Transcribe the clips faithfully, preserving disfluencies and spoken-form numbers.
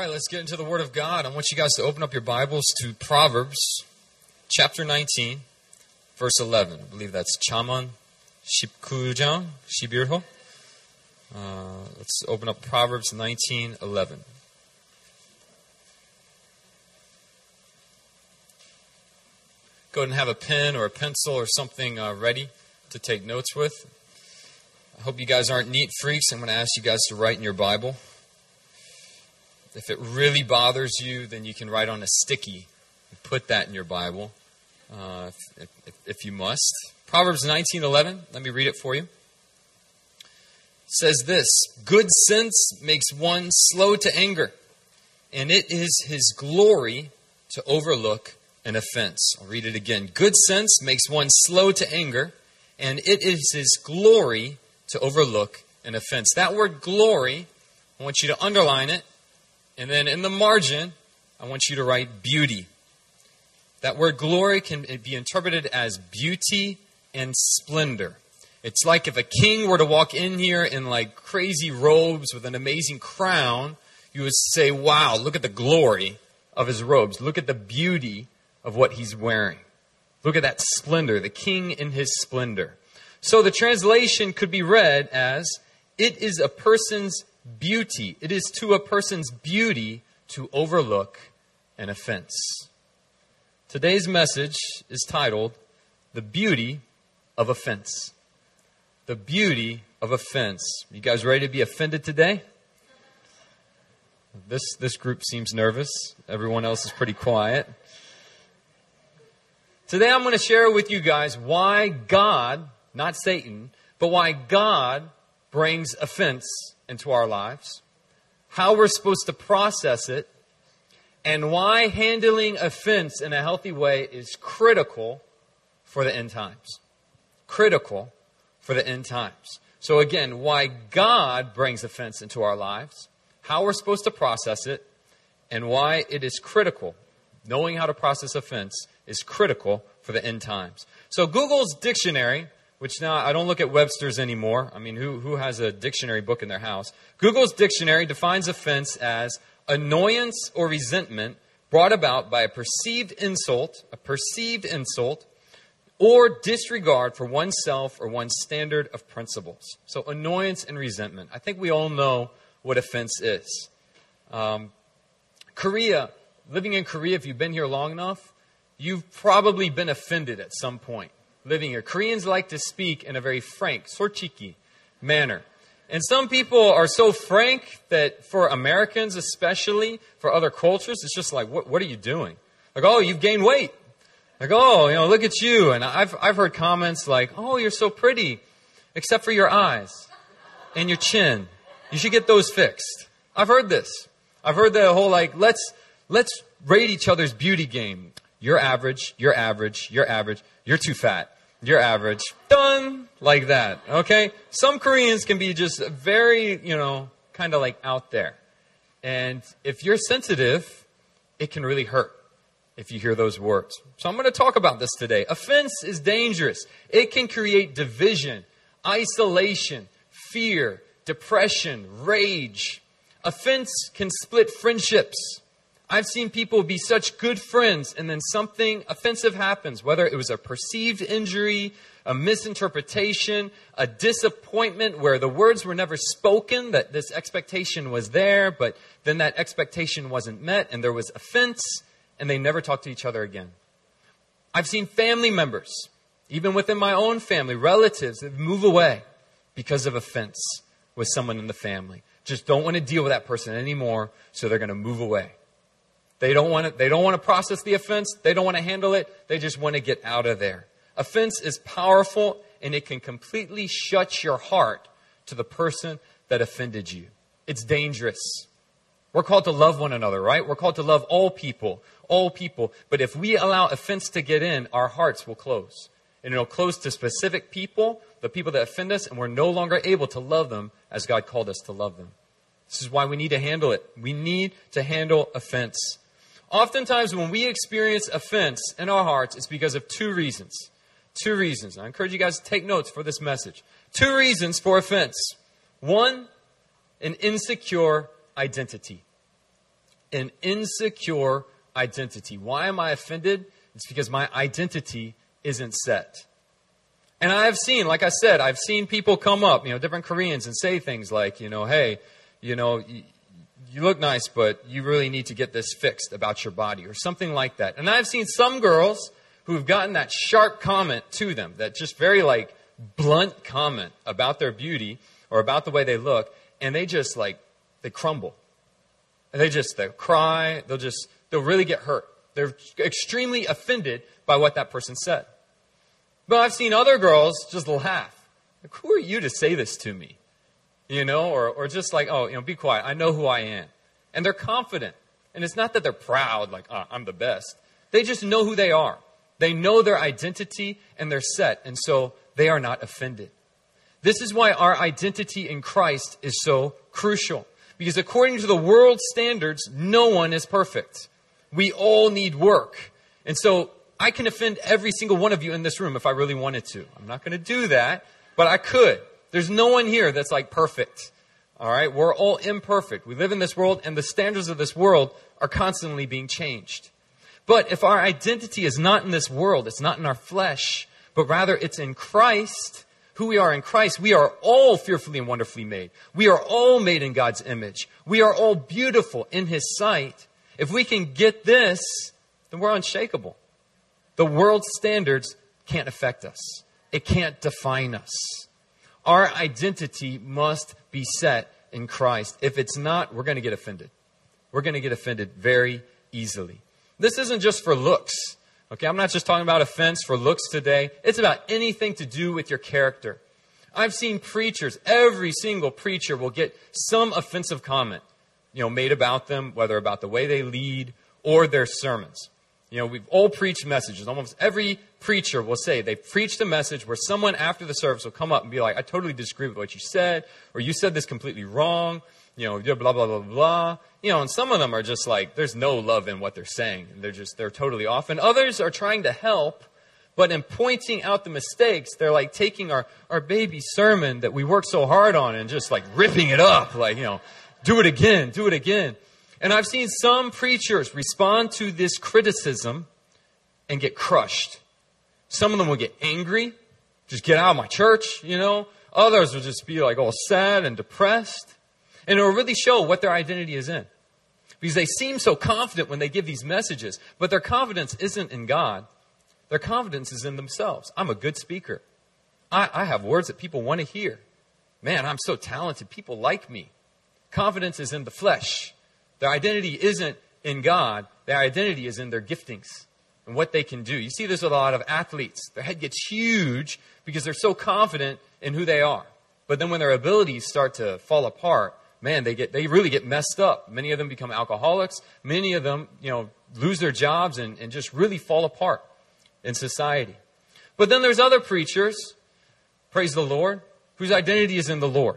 right, let's get into the Word of God. I want you guys to open up your Bibles to Proverbs chapter nineteen, verse eleven. I believe that's Chaman Shipkujang Shibirho. Uh, let's open up Proverbs nineteen eleven. Go ahead and have a pen or a pencil or something uh, ready to take notes with. I hope you guys aren't neat freaks. I'm going to ask you guys to write in your Bible. If it really bothers you, then you can write on a sticky and put that in your Bible, uh, if, if, if you must. Proverbs nineteen eleven, let me read it for you. It says this, "Good sense makes one slow to anger, and it is his glory to overlook an offense." I'll read it again. "Good sense makes one slow to anger, and it is his glory to overlook an offense." That word glory, I want you to underline it. And then in the margin, I want you to write beauty. That word glory can be interpreted as beauty and splendor. It's like if a king were to walk in here in like crazy robes with an amazing crown, you would say, wow, look at the glory of his robes. Look at the beauty of what he's wearing. Look at that splendor, the king in his splendor. So the translation could be read as, it is a person's beauty. It is to a person's beauty to overlook an offense. Today's message is titled, The Beauty of Offense. The beauty of offense. You guys ready to be offended today? This, this group seems nervous. Everyone else is pretty quiet. Today I'm going to share with you guys why God, not Satan, but why God brings offense into our lives, how we're supposed to process it, and why handling offense in a healthy way is critical for the end times. Critical for the end times. So again, why God brings offense into our lives, how we're supposed to process it, and why it is critical. Knowing how to process offense is critical for the end times. So Google's dictionary, which now I don't look at Webster's anymore. I mean, who, who has a dictionary book in their house? Google's dictionary defines offense as annoyance or resentment brought about by a perceived insult, a perceived insult, or disregard for oneself or one's standard of principles. So annoyance and resentment. I think we all know what offense is. Um, Korea, living in Korea, if you've been here long enough, you've probably been offended at some point. Living here. Koreans like to speak in a very frank, 솔직히 manner. And some people are so frank that for Americans especially, for other cultures, it's just like, what, what are you doing? Like, oh, you've gained weight. Like, oh, you know, look at you. And I've, I've heard comments like, oh, you're so pretty, except for your eyes and your chin. You should get those fixed. I've heard this. I've heard the whole like, let's, let's rate each other's beauty game. You're average, you're average, you're average, you're too fat, you're average, done, like that, okay? Some Koreans can be just very, you know, kind of like out there. And if you're sensitive, it can really hurt if you hear those words. So I'm going to talk about this today. Offense is dangerous. It can create division, isolation, fear, depression, rage. Offense can split friendships. I've seen people be such good friends and then something offensive happens, whether it was a perceived injury, a misinterpretation, a disappointment where the words were never spoken, that this expectation was there, but then that expectation wasn't met and there was offense and they never talked to each other again. I've seen family members, even within my own family, relatives that move away because of offense with someone in the family. Just don't want to deal with that person anymore, so they're going to move away. They don't want to, they don't want to process the offense. They don't want to handle it. They just want to get out of there. Offense is powerful and it can completely shut your heart to the person that offended you. It's dangerous. We're called to love one another, right? We're called to love all people, all people. But if we allow offense to get in, our hearts will close. And it'll close to specific people, the people that offend us, and we're no longer able to love them as God called us to love them. This is why we need to handle it. We need to handle offense. Oftentimes when we experience offense in our hearts, it's because of two reasons. Two reasons. I encourage you guys to take notes for this message. Two reasons for offense. One, an insecure identity. an insecure identity. Why am I offended? It's because my identity isn't set. And I have seen, like I said, I've seen people come up, you know, different Koreans and say things like, you know, hey, you know, you, you look nice, but you really need to get this fixed about your body or something like that. And I've seen some girls who have gotten that sharp comment to them, that just very like blunt comment about their beauty or about the way they look, and they just like, they crumble. And they just, they'll cry, they'll just, they'll really get hurt. They're extremely offended by what that person said. But I've seen other girls just laugh. Like, who are you to say this to me? You know, or, or just like, oh, you know, be quiet. I know who I am. And they're confident. And it's not that they're proud, like, oh, I'm the best. They just know who they are. They know their identity and they're set. And so they are not offended. This is why our identity in Christ is so crucial. Because according to the world's standards, no one is perfect. We all need work. And so I can offend every single one of you in this room if I really wanted to. I'm not going to do that, but I could. There's no one here that's like perfect. All right? We're all imperfect. We live in this world, and the standards of this world are constantly being changed. But if our identity is not in this world, it's not in our flesh, but rather it's in Christ, who we are in Christ, we are all fearfully and wonderfully made. We are all made in God's image. We are all beautiful in His sight. If we can get this, then we're unshakable. The world's standards can't affect us. It can't define us. Our identity must be set in Christ. If it's not, we're going to get offended. We're going to get offended very easily. This isn't just for looks. Okay, I'm not just talking about offense for looks today. It's about anything to do with your character. I've seen preachers, every single preacher will get some offensive comment, you know, made about them, whether about the way they lead or their sermons. You know, we've all preached messages. Almost every preacher will say they've preached a message where someone after the service will come up and be like, I totally disagree with what you said, or you said this completely wrong, you know, blah, blah, blah, blah. You know, and some of them are just like, there's no love in what they're saying. They're just, they're totally off. And others are trying to help, but in pointing out the mistakes, they're like taking our, our baby sermon that we worked so hard on and just like ripping it up, like, you know, do it again, do it again. And I've seen some preachers respond to this criticism and get crushed. Some of them will get angry, just get out of my church, you know. Others will just be like all sad and depressed. And it will really show what their identity is in. Because they seem so confident when they give these messages, but their confidence isn't in God. Their confidence is in themselves. I'm a good speaker. I, I have words that people want to hear. Man, I'm so talented. People like me. Confidence is in the flesh. Their identity isn't in God. Their identity is in their giftings and what they can do. You see this with a lot of athletes. Their head gets huge because they're so confident in who they are. But then when their abilities start to fall apart, man, they get they really get messed up. Many of them become alcoholics. Many of them, you know, lose their jobs and, and just really fall apart in society. But then there's other preachers, praise the Lord, whose identity is in the Lord.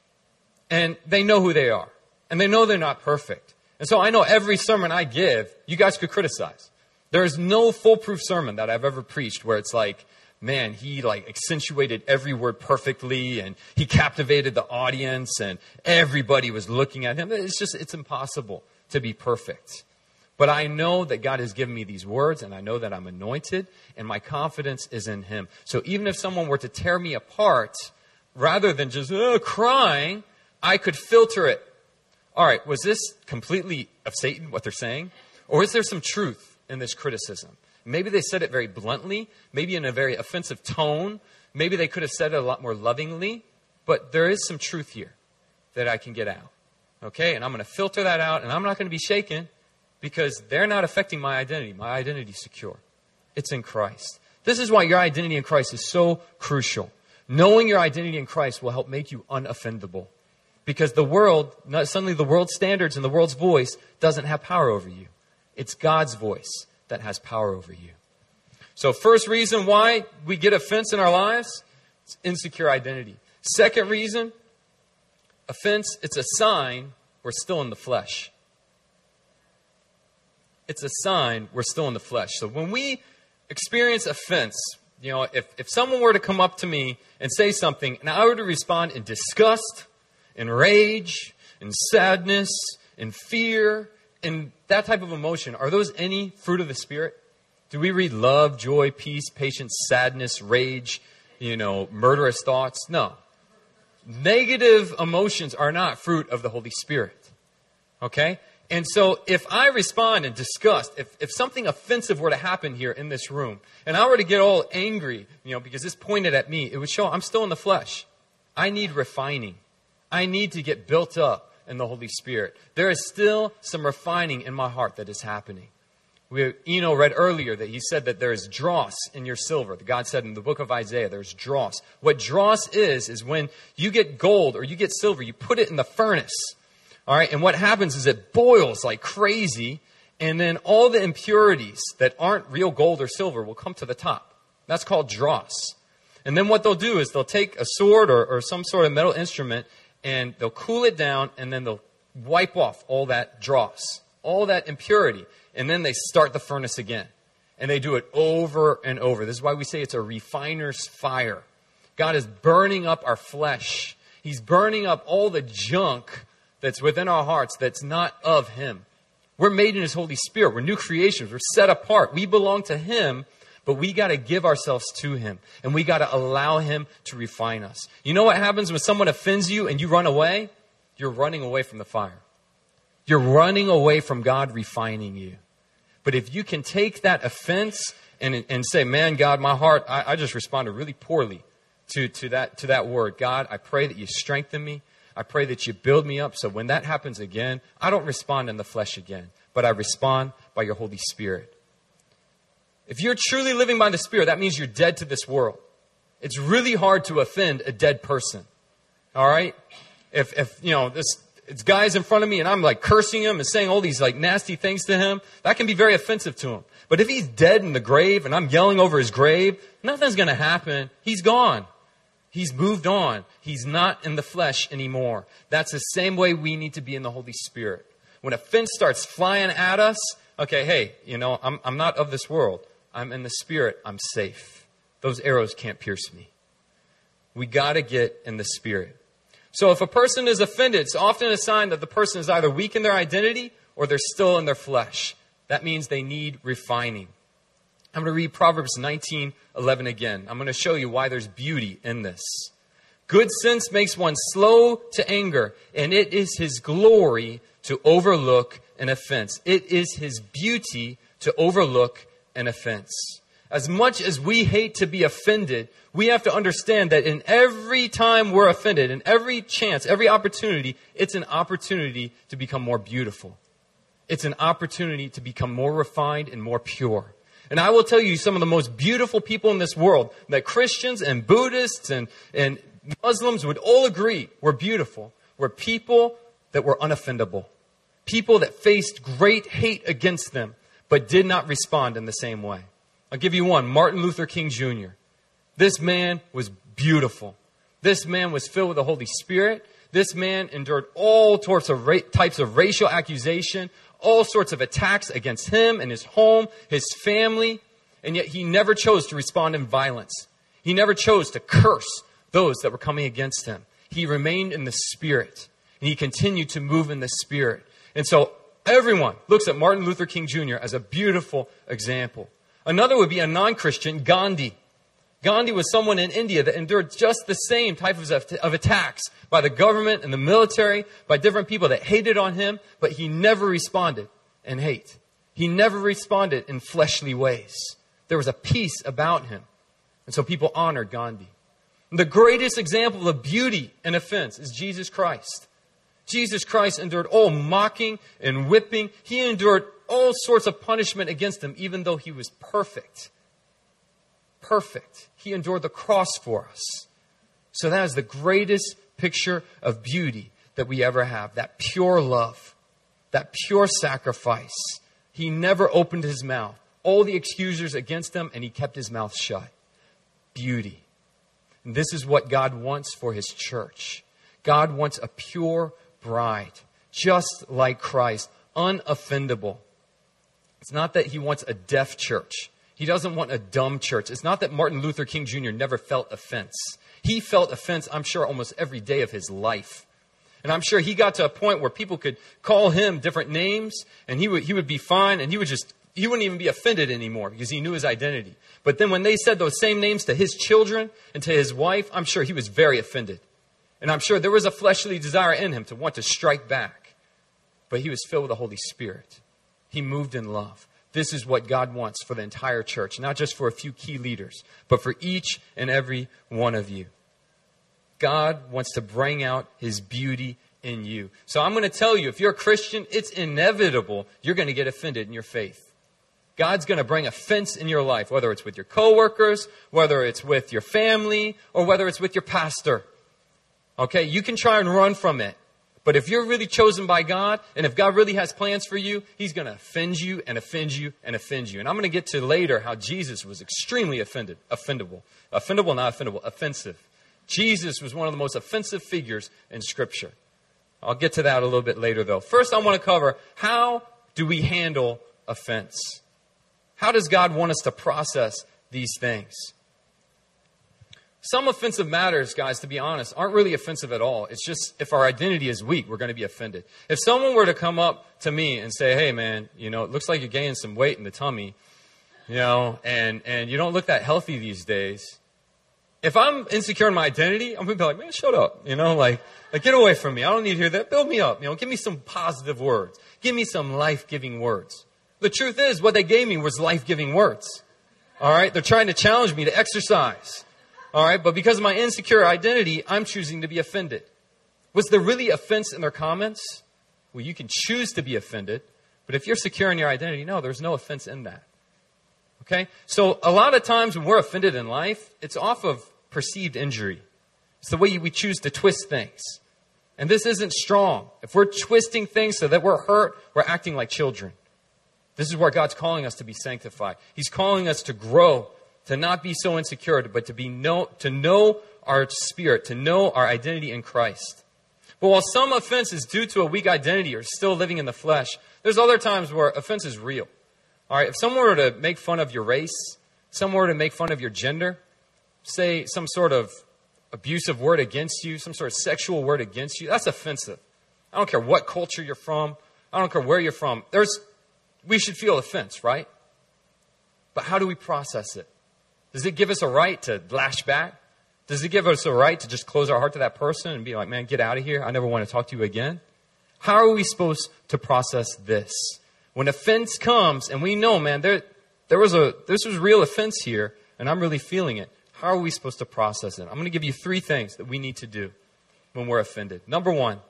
And they know who they are. And they know they're not perfect. And so I know every sermon I give, you guys could criticize. There is no foolproof sermon that I've ever preached where it's like, man, he like accentuated every word perfectly and he captivated the audience and everybody was looking at him. It's just, it's impossible to be perfect. But I know that God has given me these words and I know that I'm anointed and my confidence is in Him. So even if someone were to tear me apart, rather than just uh, crying, I could filter it. All right, was this completely of Satan, what they're saying? Or is there some truth in this criticism? Maybe they said it very bluntly, maybe in a very offensive tone. Maybe they could have said it a lot more lovingly. But there is some truth here that I can get out. Okay, and I'm going to filter that out, and I'm not going to be shaken because they're not affecting my identity. My identity is secure. It's in Christ. This is why your identity in Christ is so crucial. Knowing your identity in Christ will help make you unoffendable. Because the world, suddenly the world's standards and the world's voice doesn't have power over you. It's God's voice that has power over you. So first reason why we get offense in our lives, it's insecure identity. Second reason, offense, it's a sign we're still in the flesh. It's a sign we're still in the flesh. So when we experience offense, you know, if, if someone were to come up to me and say something and I were to respond in disgust, in rage, in sadness, in fear, and that type of emotion, are those any fruit of the Spirit? Do we read love, joy, peace, patience, sadness, rage, you know, murderous thoughts? No. Negative emotions are not fruit of the Holy Spirit. Okay? And so if I respond in disgust, if, if something offensive were to happen here in this room, and I were to get all angry, you know, because this pointed at me, it would show I'm still in the flesh. I need refining. I need to get built up in the Holy Spirit. There is still some refining in my heart that is happening. We, Eno read earlier that he said that there is dross in your silver. God said in the book of Isaiah, there's dross. What dross is, is when you get gold or you get silver, you put it in the furnace. All right, and what happens is it boils like crazy, and then all the impurities that aren't real gold or silver will come to the top. That's called dross. And then what they'll do is they'll take a sword or, or some sort of metal instrument, and they'll cool it down, and then they'll wipe off all that dross, all that impurity. And then they start the furnace again. And they do it over and over. This is why we say it's a refiner's fire. God is burning up our flesh. He's burning up all the junk that's within our hearts that's not of Him. We're made in His Holy Spirit. We're new creations. We're set apart. We belong to Him, but we got to give ourselves to Him. And we got to allow Him to refine us. You know what happens when someone offends you and you run away? You're running away from the fire. You're running away from God refining you. But if you can take that offense and, and say, man, God, my heart, I, I just responded really poorly to, to, that, to that word. God, I pray that you strengthen me. I pray that you build me up so when that happens again, I don't respond in the flesh again, but I respond by your Holy Spirit. If you're truly living by the Spirit, that means you're dead to this world. It's really hard to offend a dead person. All right? If, if you know, this... It's guys in front of me and I'm like cursing him and saying all these like nasty things to him. That can be very offensive to him. But if he's dead in the grave and I'm yelling over his grave, nothing's going to happen. He's gone. He's moved on. He's not in the flesh anymore. That's the same way we need to be in the Holy Spirit. When offense starts flying at us, okay, hey, you know, I'm, I'm not of this world. I'm in the Spirit. I'm safe. Those arrows can't pierce me. We got to get in the Spirit. So if a person is offended, it's often a sign that the person is either weak in their identity or they're still in their flesh. That means they need refining. I'm going to read Proverbs nineteen eleven again. I'm going to show you why there's beauty in this. Good sense makes one slow to anger, and it is his glory to overlook an offense. It is his beauty to overlook an offense. As much as we hate to be offended, we have to understand that in every time we're offended, in every chance, every opportunity, it's an opportunity to become more beautiful. It's an opportunity to become more refined and more pure. And I will tell you, some of the most beautiful people in this world that Christians and Buddhists and, and Muslims would all agree were beautiful, were people that were unoffendable. People that faced great hate against them, but did not respond in the same way. I'll give you one, Martin Luther King Junior This man was beautiful. This man was filled with the Holy Spirit. This man endured all sorts of ra- types of racial accusation, all sorts of attacks against him and his home, his family, and yet he never chose to respond in violence. He never chose to curse those that were coming against him. He remained in the Spirit, and he continued to move in the Spirit. And so everyone looks at Martin Luther King Junior as a beautiful example. Another would be a non-Christian, Gandhi. Gandhi was someone in India that endured just the same type of, of attacks by the government and the military, by different people that hated on him, but he never responded in hate. He never responded in fleshly ways. There was a peace about him. And so people honored Gandhi. And the greatest example of beauty and offense is Jesus Christ. Jesus Christ endured all mocking and whipping. He endured all sorts of punishment against him, even though he was perfect. Perfect. He endured the cross for us. So that is the greatest picture of beauty that we ever have. That pure love. That pure sacrifice. He never opened his mouth. All the accusers against him, and he kept his mouth shut. Beauty. And this is what God wants for his church. God wants a pure bride, just like Christ, unoffendable. It's not that he wants a deaf church. He doesn't want a dumb church. It's not that Martin Luther King Junior never felt offense. He felt offense, I'm sure, almost every day of his life. And I'm sure he got to a point where people could call him different names and he would, he would be fine and he would just, he wouldn't even be offended anymore because he knew his identity. But then when they said those same names to his children and to his wife, I'm sure he was very offended. And I'm sure there was a fleshly desire in him to want to strike back. But he was filled with the Holy Spirit. He moved in love. This is what God wants for the entire church, not just for a few key leaders, but for each and every one of you. God wants to bring out his beauty in you. So I'm going to tell you, if you're a Christian, it's inevitable you're going to get offended in your faith. God's going to bring offense in your life, whether it's with your coworkers, whether it's with your family, or whether it's with your pastor. Okay, you can try and run from it. But if you're really chosen by God, and if God really has plans for you, he's going to offend you and offend you and offend you. And I'm going to get to later how Jesus was extremely offended, offendable. Offendable, not offendable, offensive. Jesus was one of the most offensive figures in Scripture. I'll get to that a little bit later, though. First, I want to cover, how do we handle offense? How does God want us to process these things? Some offensive matters, guys, to be honest, aren't really offensive at all. It's just if our identity is weak, we're going to be offended. If someone were to come up to me and say, hey, man, you know, it looks like you're gaining some weight in the tummy, you know, and, and you don't look that healthy these days. If I'm insecure in my identity, I'm going to be like, man, shut up. You know, like, like, get away from me. I don't need to hear that. Build me up. You know, give me some positive words. Give me some life-giving words. The truth is, what they gave me was life-giving words. All right? They're trying to challenge me to exercise. All right? But because of my insecure identity, I'm choosing to be offended. Was there really offense in their comments? Well, you can choose to be offended. But if you're secure in your identity, no, there's no offense in that. Okay? So a lot of times when we're offended in life, it's off of perceived injury. It's the way we choose to twist things. And this isn't strong. If we're twisting things so that we're hurt, we're acting like children. This is where God's calling us to be sanctified. He's calling us to grow, to not be so insecure, but to be know, to know our spirit, to know our identity in Christ. But while some offense is due to a weak identity or still living in the flesh, there's other times where offense is real. All right, if someone were to make fun of your race, someone were to make fun of your gender, say some sort of abusive word against you, some sort of sexual word against you, that's offensive. I don't care what culture you're from. I don't care where you're from. There's, we should feel offense, right? But how do we process it? Does it give us a right to lash back? Does it give us a right to just close our heart to that person and be like, man, get out of here. I never want to talk to you again. How are we supposed to process this? When offense comes and we know, man, there, there was a, this was real offense here and I'm really feeling it. How are we supposed to process it? I'm going to give you three things that we need to do when we're offended. Number one,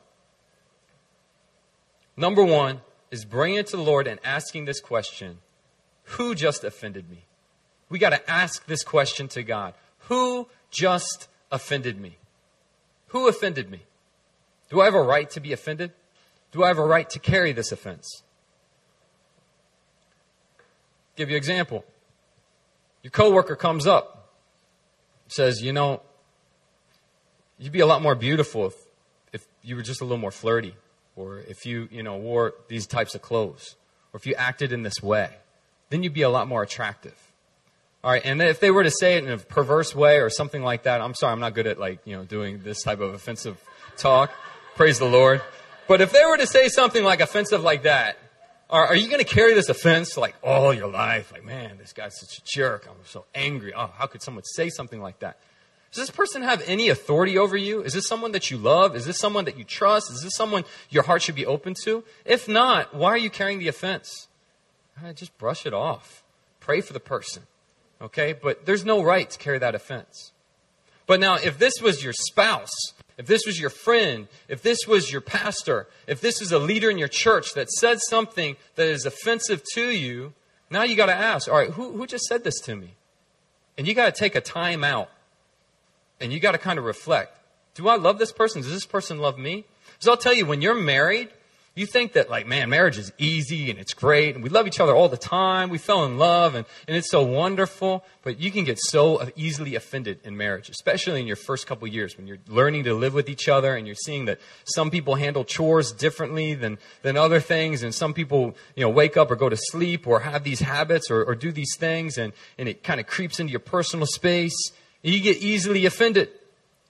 number one is bringing it to the Lord and asking this question, who just offended me? We got to ask this question to God. Who just offended me? Who offended me? Do I have a right to be offended? Do I have a right to carry this offense? Give you an example. Your coworker comes up, says, you know, you'd be a lot more beautiful if, if you were just a little more flirty, or if you, you know, wore these types of clothes, or if you acted in this way, then you'd be a lot more attractive. All right, and if they were to say it in a perverse way or something like that, I'm sorry, I'm not good at, like, you know, doing this type of offensive talk. Praise the Lord. But if they were to say something like offensive like that, are, are you going to carry this offense like all your life? Like, man, this guy's such a jerk. I'm so angry. Oh, how could someone say something like that? Does this person have any authority over you? Is this someone that you love? Is this someone that you trust? Is this someone your heart should be open to? If not, why are you carrying the offense? Right, just brush it off. Pray for the person. Okay? But there's no right to carry that offense. But now, if this was your spouse, if this was your friend, if this was your pastor, if this is a leader in your church that said something that is offensive to you, now you got to ask, all right, who, who just said this to me? And you got to take a time out. And you got to kind of reflect. Do I love this person? Does this person love me? Because I'll tell you, when you're married, you think that, like, man, marriage is easy and it's great and we love each other all the time. We fell in love and, and it's so wonderful. But you can get so easily offended in marriage, especially in your first couple years when you're learning to live with each other and you're seeing that some people handle chores differently than, than other things. And some people, you know, wake up or go to sleep or have these habits or, or do these things, and, and it kind of creeps into your personal space. You get easily offended.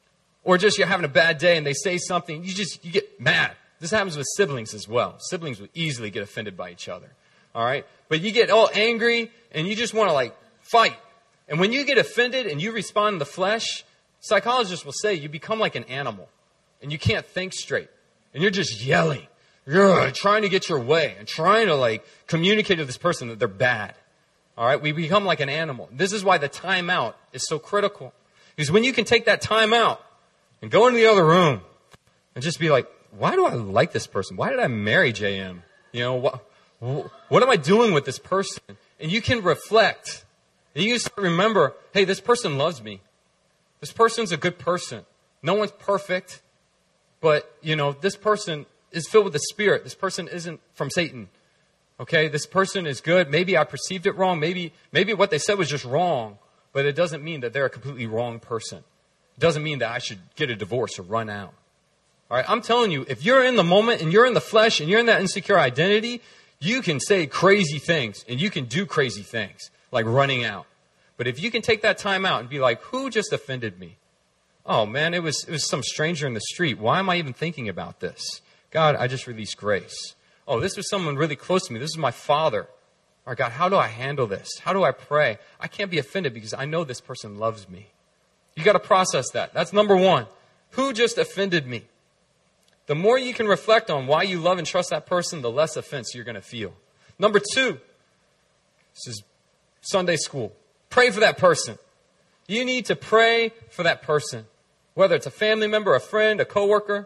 Or just you're having a bad day and they say something, you just, you get mad. This happens with siblings as well. Siblings will easily get offended by each other. All right? But you get all angry and you just want to like fight. And when you get offended and you respond in the flesh, psychologists will say you become like an animal and you can't think straight. And you're just yelling. You're trying to get your way and trying to like communicate to this person that they're bad. All right? We become like an animal. This is why the timeout is so critical. Because when you can take that time out and go into the other room and just be like, why do I like this person? Why did I marry J M? You know, what, what am I doing with this person? And you can reflect. And you can remember, hey, this person loves me. This person's a good person. No one's perfect. But, you know, this person is filled with the Spirit. This person isn't from Satan. Okay, this person is good. Maybe I perceived it wrong. Maybe, maybe what they said was just wrong. But it doesn't mean that they're a completely wrong person. It doesn't mean that I should get a divorce or run out. All right, I'm telling you, if you're in the moment and you're in the flesh and you're in that insecure identity, you can say crazy things and you can do crazy things like running out. But if you can take that time out and be like, who just offended me? Oh man, it was it was some stranger in the street. Why am I even thinking about this? God, I just released grace. Oh, this was someone really close to me. This is my father. All right, God, how do I handle this? How do I pray? I can't be offended because I know this person loves me. You got to process that. That's number one. Who just offended me? The more you can reflect on why you love and trust that person, the less offense you're going to feel. Number two, this is Sunday school. Pray for that person. You need to pray for that person. Whether it's a family member, a friend, a coworker,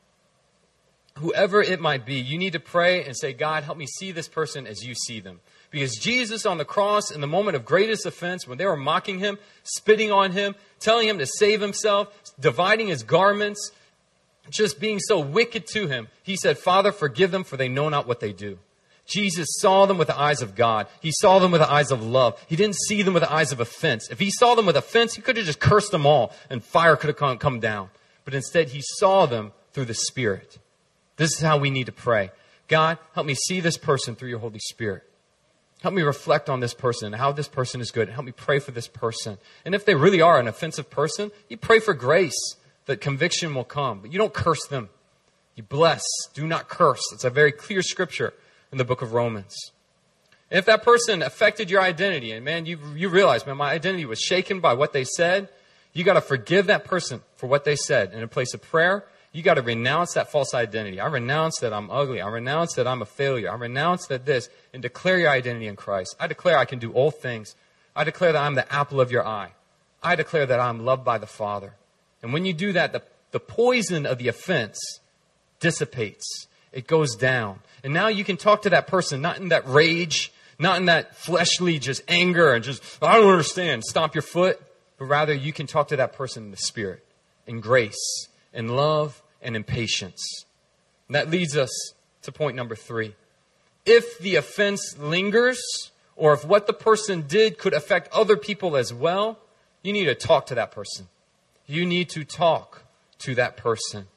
whoever it might be, you need to pray and say, God, help me see this person as you see them. Because Jesus on the cross, in the moment of greatest offense, when they were mocking him, spitting on him, telling him to save himself, dividing his garments, just being so wicked to him, he said, Father, forgive them, for they know not what they do. Jesus saw them with the eyes of God. He saw them with the eyes of love. He didn't see them with the eyes of offense. If he saw them with offense, he could have just cursed them all and fire could have come, come down. But instead, he saw them through the Spirit. This is how we need to pray. God, help me see this person through your Holy Spirit. Help me reflect on this person and how this person is good. Help me pray for this person. And if they really are an offensive person, you pray for grace that conviction will come. But you don't curse them. You bless. Do not curse. It's a very clear scripture in the book of Romans. And if that person affected your identity, and man, you, you realize, man, my identity was shaken by what they said, you got to forgive that person for what they said. In a place of prayer, you got to renounce that false identity. I renounce that I'm ugly. I renounce that I'm a failure. I renounce that this, and declare your identity in Christ. I declare I can do all things. I declare that I'm the apple of your eye. I declare that I'm loved by the Father. And when you do that, the, the poison of the offense dissipates. It goes down. And now you can talk to that person, not in that rage, not in that fleshly just anger and just, I don't understand, stomp your foot. But rather you can talk to that person in the Spirit, in grace, in love, and in patience. And that leads us to point number three. If the offense lingers, or if what the person did could affect other people as well, you need to talk to that person. You need to talk to that person.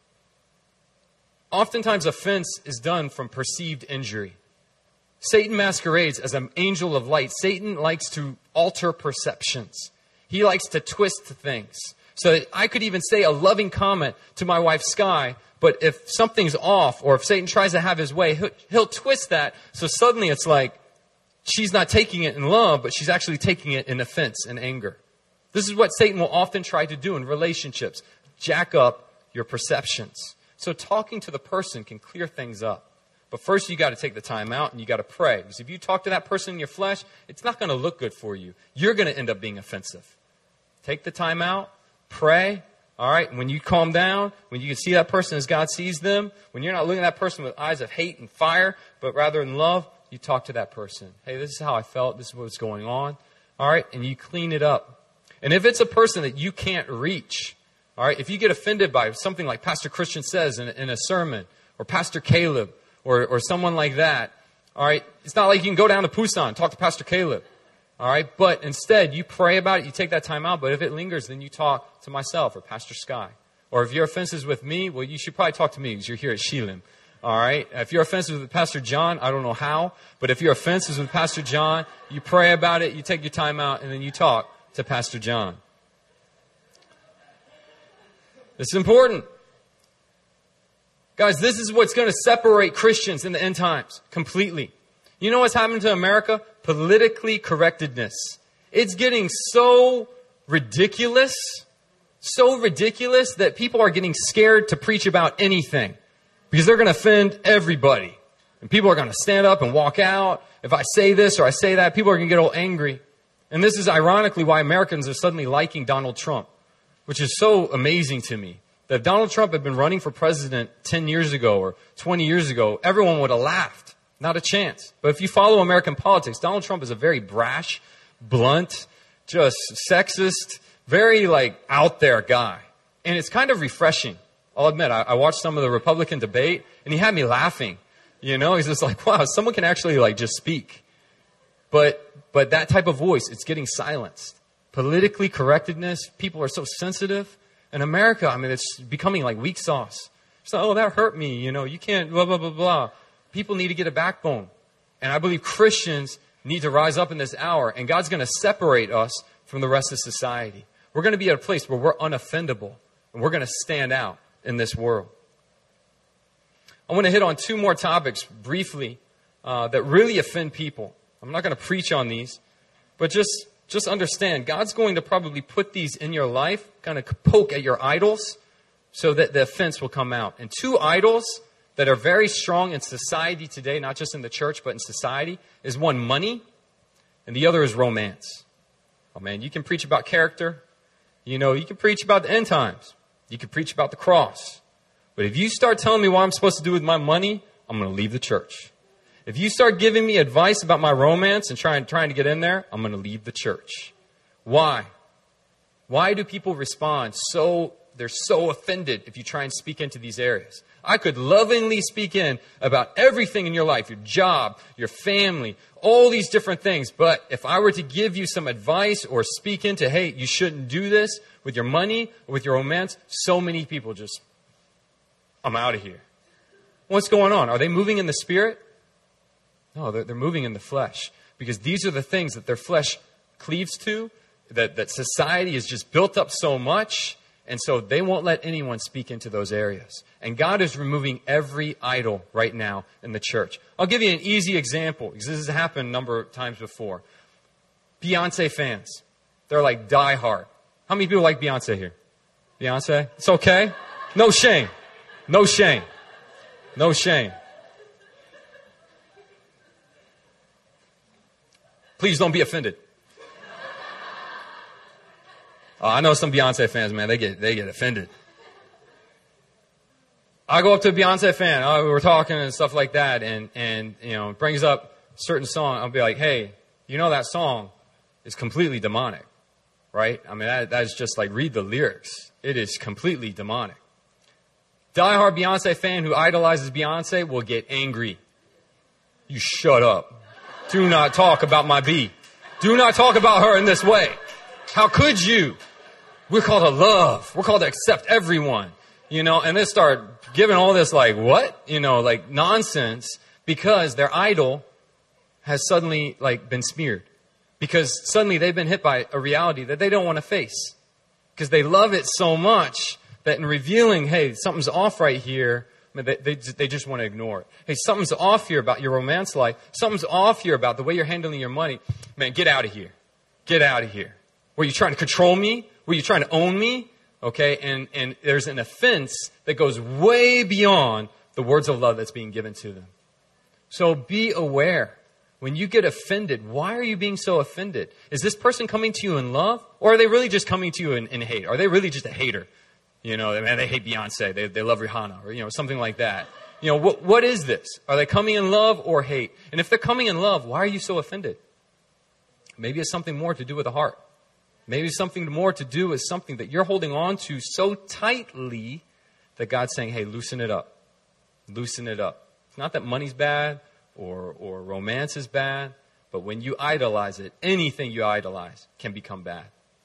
Oftentimes, offense is done from perceived injury. Satan masquerades as an angel of light. Satan likes to alter perceptions. He likes to twist things. So that I could even say a loving comment to my wife, Sky, but if something's off, or if Satan tries to have his way, he'll, he'll twist that. So suddenly it's like she's not taking it in love, but she's actually taking it in offense and anger. This is what Satan will often try to do in relationships. Jack up your perceptions. So talking to the person can clear things up. But first you got to take the time out and you got to pray. Because if you talk to that person in your flesh, it's not going to look good for you. You're going to end up being offensive. Take the time out. Pray. All right. When you calm down, when you can see that person as God sees them, when you're not looking at that person with eyes of hate and fire, but rather in love, you talk to that person. Hey, this is how I felt. This is what's going on. All right. And you clean it up. And if it's a person that you can't reach, all right, if you get offended by something like Pastor Christian says in, in a sermon, or Pastor Caleb, or, or someone like that, all right, it's not like you can go down to Pusan and talk to Pastor Caleb. All right, but instead you pray about it, you take that time out, but if it lingers, then you talk to myself or Pastor Sky. Or if your offense is with me, well, you should probably talk to me because you're here at Shelim. All right, if your offense is with Pastor John, I don't know how, but if your offense is with Pastor John, you pray about it, you take your time out, and then you talk to Pastor John. This is important. Guys, this is what's going to separate Christians in the end times completely. You know what's happening to America? Politically correctedness. It's getting so ridiculous, so ridiculous that people are getting scared to preach about anything because they're going to offend everybody. And people are going to stand up and walk out. If I say this or I say that, people are going to get all angry. And this is ironically why Americans are suddenly liking Donald Trump, which is so amazing to me. That if Donald Trump had been running for president ten years ago or twenty years ago, everyone would have laughed. Not a chance. But if you follow American politics, Donald Trump is a very brash, blunt, just sexist, very like out there guy. And it's kind of refreshing. I'll admit, I, I watched some of the Republican debate and he had me laughing. You know, he's just like, wow, someone can actually like just speak. But, but that type of voice, it's getting silenced. Politically correctedness, people are so sensitive. In America, I mean, it's becoming like weak sauce. It's like, oh, that hurt me. You know, you can't, blah, blah, blah, blah. People need to get a backbone. And I believe Christians need to rise up in this hour. And God's going to separate us from the rest of society. We're going to be at a place where we're unoffendable. And we're going to stand out in this world. I want to hit on two more topics briefly uh, that really offend people. I'm not going to preach on these. But just... Just understand, God's going to probably put these in your life, kind of poke at your idols so that the offense will come out. And two idols that are very strong in society today, not just in the church, but in society, is one, money, and the other is romance. Oh man, you can preach about character. You know, you can preach about the end times. You can preach about the cross. But if you start telling me what I'm supposed to do with my money, I'm going to leave the church. If you start giving me advice about my romance and trying, trying to get in there, I'm going to leave the church. Why? Why do people respond so, they're so offended if you try and speak into these areas? I could lovingly speak in about everything in your life, your job, your family, all these different things. But if I were to give you some advice or speak into, hey, you shouldn't do this with your money or with your romance, so many people just, I'm out of here. What's going on? Are they moving in the Spirit? No, they're, they're moving in the flesh because these are the things that their flesh cleaves to, that, that society is just built up so much, and so they won't let anyone speak into those areas. And God is removing every idol right now in the church. I'll give you an easy example because this has happened a number of times before. Beyonce fans. They're like diehard. How many people like Beyonce here? Beyonce? It's okay. No shame. No shame. No shame. Please don't be offended. Oh, I know some Beyonce fans, man. They get they get offended. I go up to a Beyonce fan. Oh, we were talking and stuff like that, and and you know, brings up a certain song. I'll be like, hey, you know that song is completely demonic, right? I mean, that that's just like read the lyrics. It is completely demonic. Diehard Beyonce fan who idolizes Beyonce will get angry. You shut up. Do not talk about my B. Do not talk about her in this way. How could you? We're called to love. We're called to accept everyone. You know, and they start giving all this like, what? You know, like nonsense because their idol has suddenly like been smeared. Because suddenly they've been hit by a reality that they don't want to face. Because they love it so much that in revealing, hey, something's off right here, They, they, they just want to ignore it. Hey, something's off here about your romance life. Something's off here about the way you're handling your money. Man, get out of here. Get out of here. Were you trying to control me? Were you trying to own me? Okay, and, and there's an offense that goes way beyond the words of love that's being given to them. So be aware. When you get offended, why are you being so offended? Is this person coming to you in love? Or are they really just coming to you in, in hate? Are they really just a hater? You know, man, they hate Beyonce. They, they love Rihanna or, you know, something like that. You know, what, what is this? Are they coming in love or hate? And if they're coming in love, why are you so offended? Maybe it's something more to do with the heart. Maybe it's something more to do with something that you're holding on to so tightly that God's saying, hey, loosen it up. Loosen it up. It's not that money's bad or, or romance is bad, but when you idolize it, anything you idolize can become bad.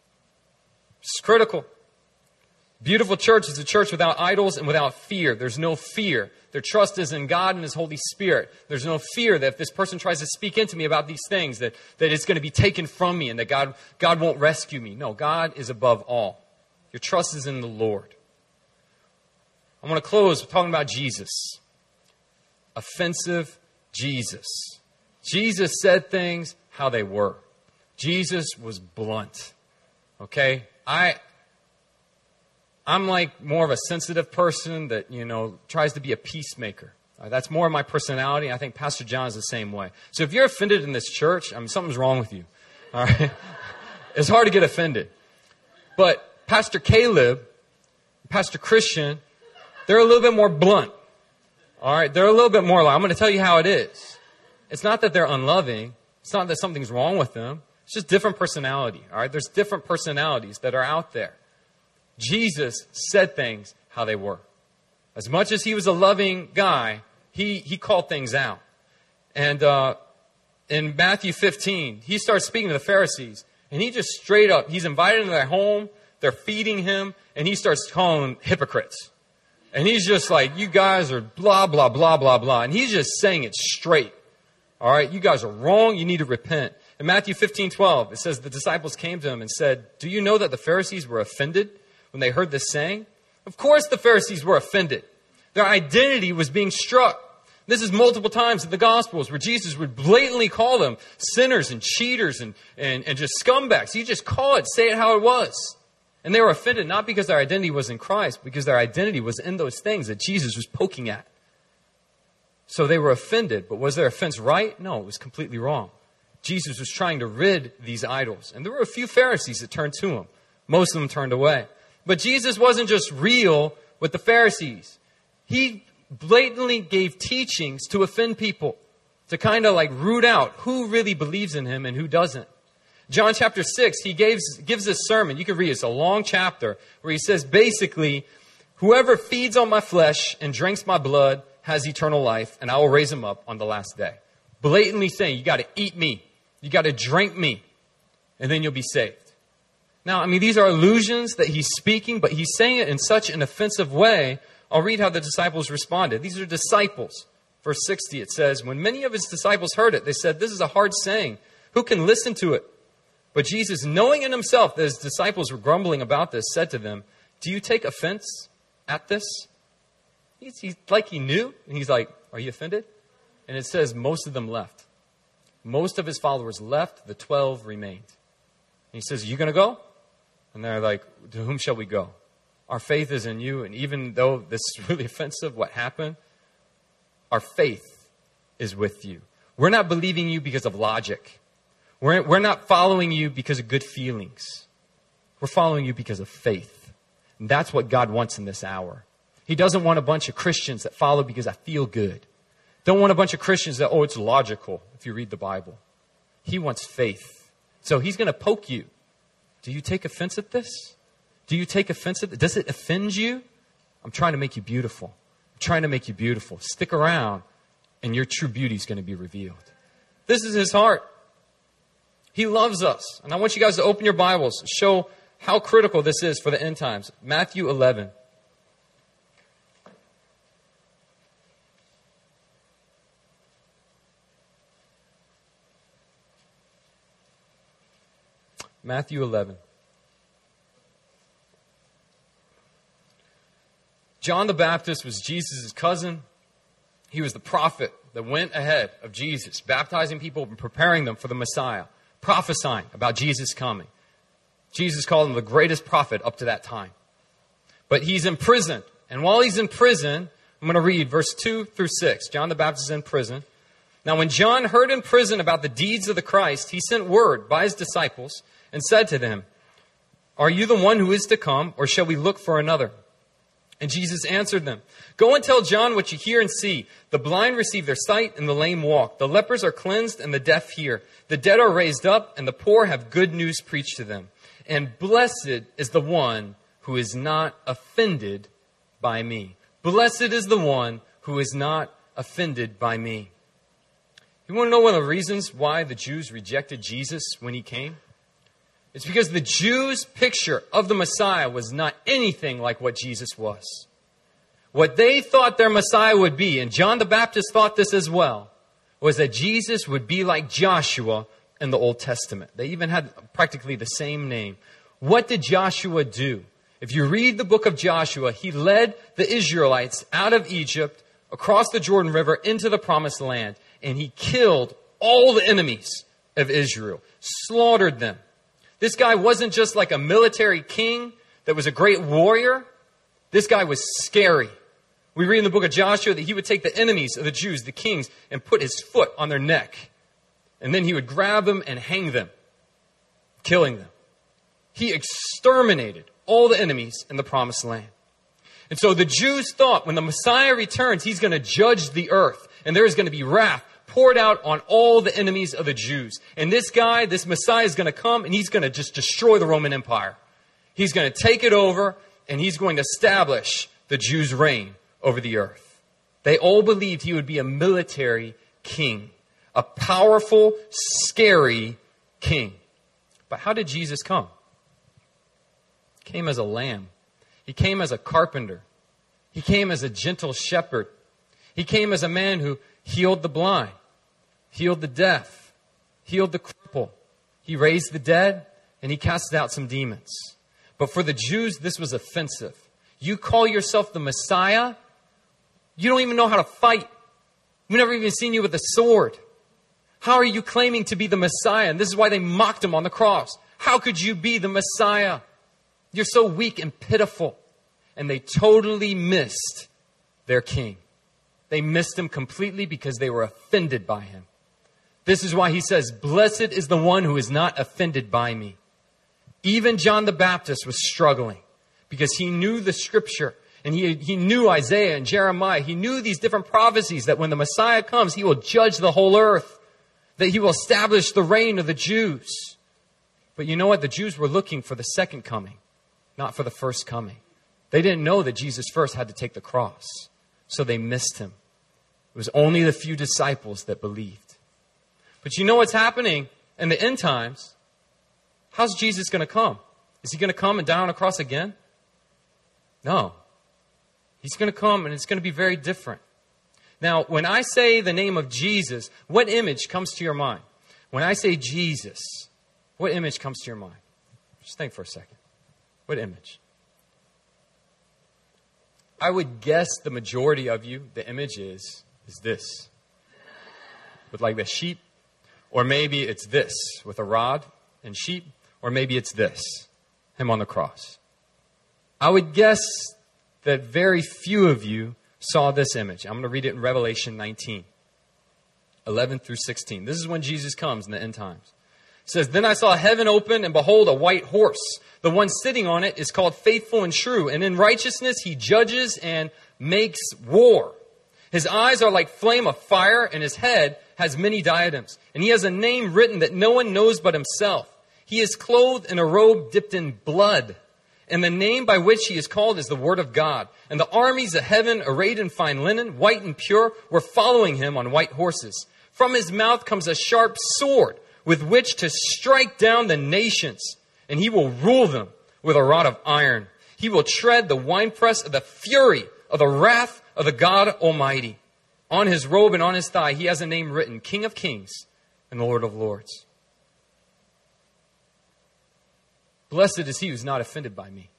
It's critical. Beautiful church is a church without idols and without fear. There's no fear. Their trust is in God and His Holy Spirit. There's no fear that if this person tries to speak into me about these things, that, that it's going to be taken from me and that God, God won't rescue me. No, God is above all. Your trust is in the Lord. I'm going to close with talking about Jesus. Offensive Jesus. Jesus said things how they were. Jesus was blunt. Okay? I, I'm like more of a sensitive person that, you know, tries to be a peacemaker. Uh, that's more of my personality. I think Pastor John is the same way. So if you're offended in this church, I mean, something's wrong with you. All right? It's hard to get offended. But Pastor Caleb, Pastor Christian, they're a little bit more blunt. All right? They're a little bit more like, I'm going to tell you how it is. It's not that they're unloving. It's not that something's wrong with them. It's just different personality. All right? There's different personalities that are out there. Jesus said things how they were. As much as he was a loving guy, he, he called things out. And uh, in Matthew fifteen, he starts speaking to the Pharisees. And he just straight up, he's invited into their home. They're feeding him. And he starts calling them hypocrites. And he's just like, you guys are blah, blah, blah, blah, blah. And he's just saying it straight. All right, you guys are wrong. You need to repent. In Matthew fifteen twelve, it says the disciples came to him and said, do you know that the Pharisees were offended when they heard this saying? Of course the Pharisees were offended. Their identity was being struck. This is multiple times in the Gospels where Jesus would blatantly call them sinners and cheaters and, and, and just scumbags. You just call it, say it how it was. And they were offended not because their identity was in Christ, because their identity was in those things that Jesus was poking at. So they were offended, but was their offense right? No, it was completely wrong. Jesus was trying to rid these idols. And there were a few Pharisees that turned to him. Most of them turned away. But Jesus wasn't just real with the Pharisees. He blatantly gave teachings to offend people, to kind of like root out who really believes in him and who doesn't. John chapter six, he gives, gives this sermon. You can read it. It's a long chapter where he says basically, whoever feeds on my flesh and drinks my blood has eternal life, and I will raise him up on the last day. Blatantly saying, you got to eat me. You got to drink me, and then you'll be saved. Now, I mean, these are allusions that he's speaking, but he's saying it in such an offensive way. I'll read how the disciples responded. These are disciples. Verse sixty, it says, when many of his disciples heard it, they said, this is a hard saying. Who can listen to it? But Jesus, knowing in himself that his disciples were grumbling about this, said to them, do you take offense at this? He's, he's like he knew. And he's like, are you offended? And it says most of them left. Most of his followers left. The twelve remained. And he says, are you going to go? And they're like, to whom shall we go? Our faith is in you. And even though this is really offensive, what happened, our faith is with you. We're not believing you because of logic. We're, we're not following you because of good feelings. We're following you because of faith. And that's what God wants in this hour. He doesn't want a bunch of Christians that follow because I feel good. Don't want a bunch of Christians that, oh, it's logical if you read the Bible. He wants faith. So he's going to poke you. Do you take offense at this? Do you take offense at this? Does it offend you? I'm trying to make you beautiful. I'm trying to make you beautiful. Stick around and your true beauty is going to be revealed. This is his heart. He loves us. And I want you guys to open your Bibles and show how critical this is for the end times. Matthew eleven. Matthew eleven. John the Baptist was Jesus' cousin. He was the prophet that went ahead of Jesus, baptizing people and preparing them for the Messiah, prophesying about Jesus coming. Jesus called him the greatest prophet up to that time. But he's in prison. And while he's in prison, I'm going to read verse two through six. John the Baptist is in prison. Now when John heard in prison about the deeds of the Christ, he sent word by his disciples and said to them, are you the one who is to come, or shall we look for another? And Jesus answered them, go and tell John what you hear and see. The blind receive their sight and the lame walk. The lepers are cleansed and the deaf hear. The dead are raised up and the poor have good news preached to them. And blessed is the one who is not offended by me. Blessed is the one who is not offended by me. You want to know one of the reasons why the Jews rejected Jesus when he came? It's because the Jews' picture of the Messiah was not anything like what Jesus was. What they thought their Messiah would be, and John the Baptist thought this as well, was that Jesus would be like Joshua in the Old Testament. They even had practically the same name. What did Joshua do? If you read the book of Joshua, he led the Israelites out of Egypt, across the Jordan River, into the promised land. And he killed all the enemies of Israel, slaughtered them. This guy wasn't just like a military king that was a great warrior. This guy was scary. We read in the book of Joshua that he would take the enemies of the Jews, the kings, and put his foot on their neck. And then he would grab them and hang them, killing them. He exterminated all the enemies in the promised land. And so the Jews thought when the Messiah returns, he's going to judge the earth. And there is going to be wrath poured out on all the enemies of the Jews. And this guy, this Messiah, is going to come and he's going to just destroy the Roman Empire. He's going to take it over and he's going to establish the Jews' reign over the earth. They all believed he would be a military king, a powerful, scary king. But how did Jesus come? He came as a lamb. He came as a carpenter. He came as a gentle shepherd. He came as a man who healed the blind, healed the deaf, healed the cripple. He raised the dead, and he casted out some demons. But for the Jews, this was offensive. You call yourself the Messiah? You don't even know how to fight. We've never even seen you with a sword. How are you claiming to be the Messiah? And this is why they mocked him on the cross. How could you be the Messiah? You're so weak and pitiful. And they totally missed their king. They missed him completely because they were offended by him. This is why he says, blessed is the one who is not offended by me. Even John the Baptist was struggling because he knew the scripture and he, he knew Isaiah and Jeremiah. He knew these different prophecies that when the Messiah comes, he will judge the whole earth, that he will establish the reign of the Jews. But you know what? The Jews were looking for the second coming, not for the first coming. They didn't know that Jesus first had to take the cross, so they missed him. It was only the few disciples that believed. But you know what's happening in the end times? How's Jesus going to come? Is he going to come and die on a cross again? No. He's going to come and it's going to be very different. Now, when I say the name of Jesus, what image comes to your mind? When I say Jesus, what image comes to your mind? Just think for a second. What image? I would guess the majority of you, the image is, is this. With like the sheep. Or maybe it's this, with a rod and sheep. Or maybe it's this, him on the cross. I would guess that very few of you saw this image. I'm going to read it in Revelation nineteen, eleven through sixteen. This is when Jesus comes in the end times. It says, then I saw heaven open, and behold, a white horse. The one sitting on it is called Faithful and True, and in righteousness he judges and makes war. His eyes are like flame of fire, and his head has many diadems. And he has a name written that no one knows but himself. He is clothed in a robe dipped in blood. And the name by which he is called is the Word of God. And the armies of heaven, arrayed in fine linen, white and pure, were following him on white horses. From his mouth comes a sharp sword with which to strike down the nations. And he will rule them with a rod of iron. He will tread the winepress of the fury of the wrath of the God Almighty. On his robe and on his thigh, he has a name written, King of Kings and the Lord of Lords. Blessed is he who's not offended by me.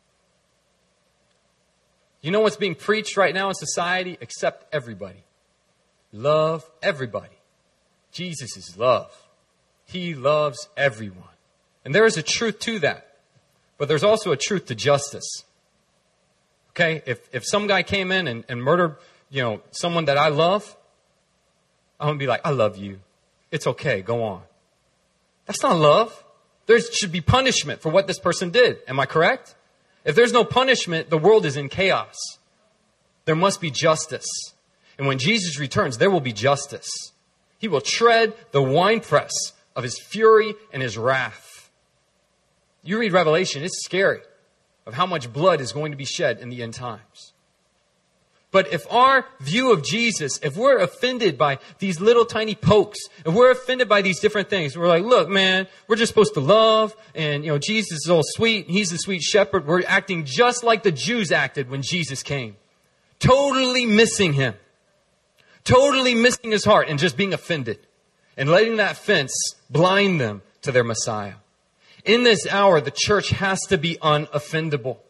You know what's being preached right now in society? Accept everybody. Love everybody. Jesus is love. He loves everyone. And there is a truth to that. But there's also a truth to justice. Okay? If if some guy came in and, and murdered, you know, someone that I love, I'm going to be like, I love you. It's okay. Go on. That's not love. There should be punishment for what this person did. Am I correct? If there's no punishment, the world is in chaos. There must be justice. And when Jesus returns, there will be justice. He will tread the winepress of his fury and his wrath. You read Revelation, it's scary of how much blood is going to be shed in the end times. But if our view of Jesus, if we're offended by these little tiny pokes, if we're offended by these different things, we're like, look, man, we're just supposed to love, and, you know, Jesus is all sweet, and he's the sweet shepherd. We're acting just like the Jews acted when Jesus came. Totally missing him. Totally missing his heart and just being offended. And letting that fence blind them to their Messiah. In this hour, the church has to be unoffendable.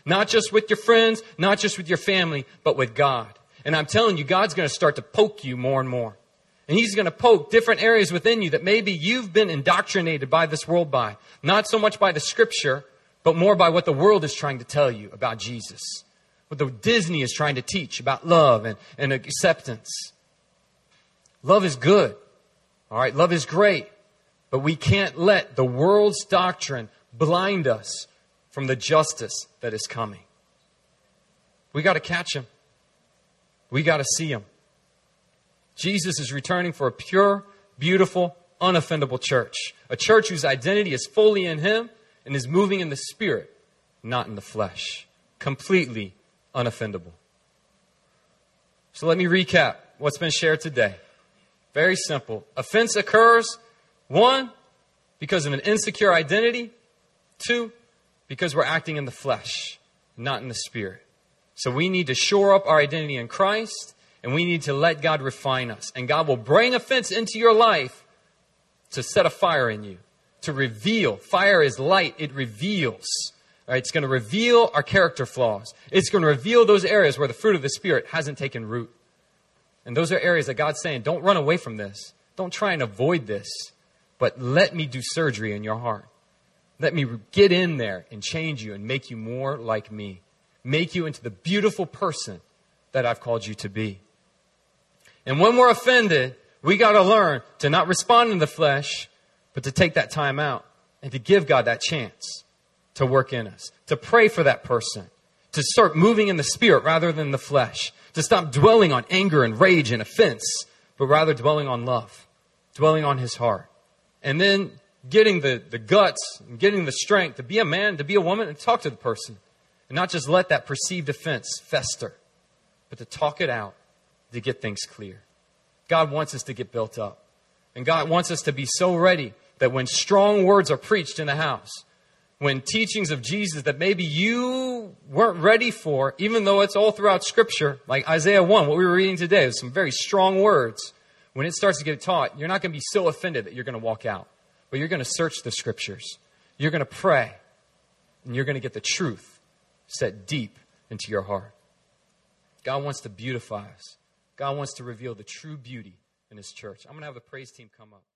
Not just with your friends, not just with your family, but with God. And I'm telling you, God's going to start to poke you more and more. And He's going to poke different areas within you that maybe you've been indoctrinated by this world by. Not so much by the Scripture, but more by what the world is trying to tell you about Jesus. What the Disney is trying to teach about love and, and acceptance. Love is good. All right, love is great. But we can't let the world's doctrine blind us from the justice that is coming. We got to catch Him. We got to see Him. Jesus is returning for a pure, beautiful, unoffendable church. A church whose identity is fully in Him and is moving in the Spirit, not in the flesh. Completely unoffendable. So let me recap what's been shared today. Very simple. Offense occurs, one, because of an insecure identity. Two, because we're acting in the flesh, not in the Spirit. So we need to shore up our identity in Christ, and we need to let God refine us. And God will bring offense into your life to set a fire in you, to reveal. Fire is light. It reveals. All right, it's going to reveal our character flaws. It's going to reveal those areas where the fruit of the Spirit hasn't taken root. And those are areas that God's saying, don't run away from this. Don't try and avoid this. But let me do surgery in your heart. Let me get in there and change you and make you more like me. Make you into the beautiful person that I've called you to be. And when we're offended, we got to learn to not respond in the flesh, but to take that time out and to give God that chance to work in us, to pray for that person, to start moving in the Spirit rather than the flesh, to stop dwelling on anger and rage and offense, but rather dwelling on love, dwelling on His heart. And then getting the, the guts, and getting the strength to be a man, to be a woman, and talk to the person. And not just let that perceived offense fester, but to talk it out, to get things clear. God wants us to get built up. And God wants us to be so ready that when strong words are preached in the house, when teachings of Jesus that maybe you weren't ready for, even though it's all throughout Scripture, like Isaiah one, what we were reading today, there's some very strong words. When it starts to get taught, you're not going to be so offended that you're going to walk out. But you're going to search the Scriptures. You're going to pray. And you're going to get the truth set deep into your heart. God wants to beautify us. God wants to reveal the true beauty in His church. I'm going to have the praise team come up.